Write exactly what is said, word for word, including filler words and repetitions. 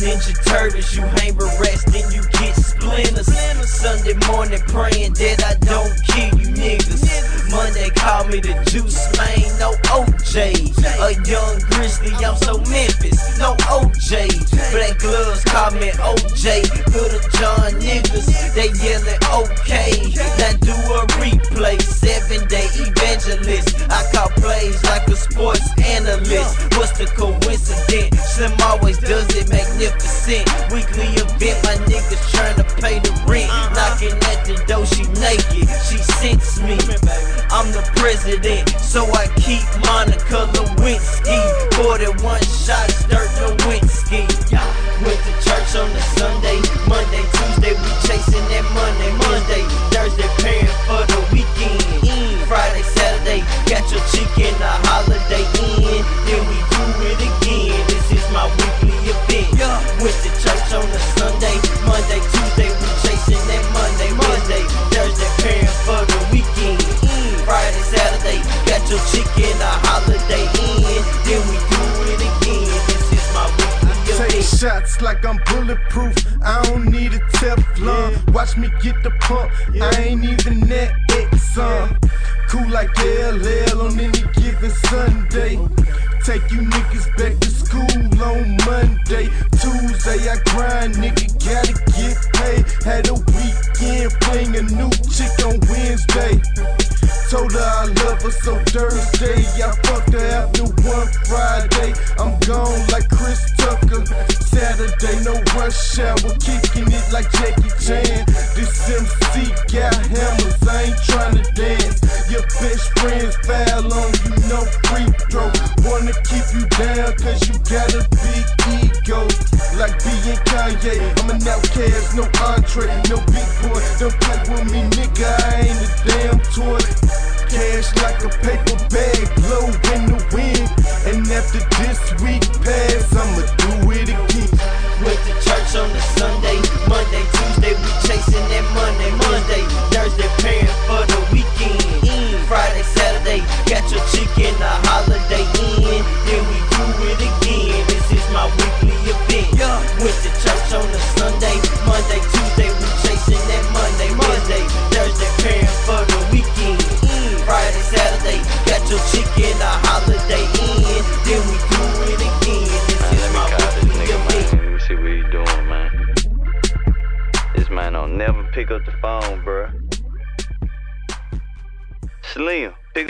Ninja Turtles, you hang with rats, then you get splinters. Sunday morning praying that I don't kill you niggas. Monday call me the Juice Man, no O J. A young grizzly, I'm so Memphis, no O J. Black gloves call me O J. Little John niggas, they yelling okay. Now do a replay, seven day evangelist. I call plays like a sports analyst. What's the coincidence? Slim always does it magnificent. Weekly event, my niggas trying to pay the rent. Knocking at the door, she naked, she sense me. I'm the president, so I keep Monica Lewinsky. forty-one shots, Dirk Nowitzki. Went to church on the Sunday, Monday, Tuesday, we chasing that Monday, Monday, Thursday, paying for the weekend. Friday, Saturday, got your chicken a Holiday Inn. Then we do it again, this is my weekly event. Went to church on the Sunday, Monday, Tuesday, we chasing that Monday, Monday, Thursday, paying for the weekend. Friday, Saturday, got your chicken a Holiday Inn. Then we do it again, this is my weekly event. Take shots like I'm bulletproof, I don't need a Teflon. Watch me get the pump, I ain't even that Exxon. Cool like L L on any given Sunday. Take you niggas back to school on Monday. Tuesday I grind, nigga, gotta get paid. Had a weekend playing a new chick on Wednesday. Told her I love her, so Thursday I fucked her after one Friday. I'm gone like Chris Tucker. Saturday, no rush hour, kicking it like Jackie Chan. This M C got hammers, I ain't tryna dance. Your best friends foul on you, no free throw. Wanna keep you down cause you got a big ego. Like B and Kanye, I'm an outcast, no entree, no big boy. Don't play with me, nigga, I ain't a damn toy. Cash like a paper bag, blow in the wind. And after this week pass, I'ma do it again. Went to church on the Sunday, Monday, Tuesday, we chasing that Monday, Monday, Thursday, paying for the weekend. Friday, Saturday, got your chicken a Holiday Inn. Then we do it again, this is my weekly event. Went to church on the Sunday, Monday, Tuesday, we chasing that Monday, Monday, Thursday, paying for the weekend. Friday, Saturday, got your chicken a Holiday Inn. Then we do it again, this is my weekly event. Let me see what he doing, man. This man don't never pick up the phone, bruh. Slim.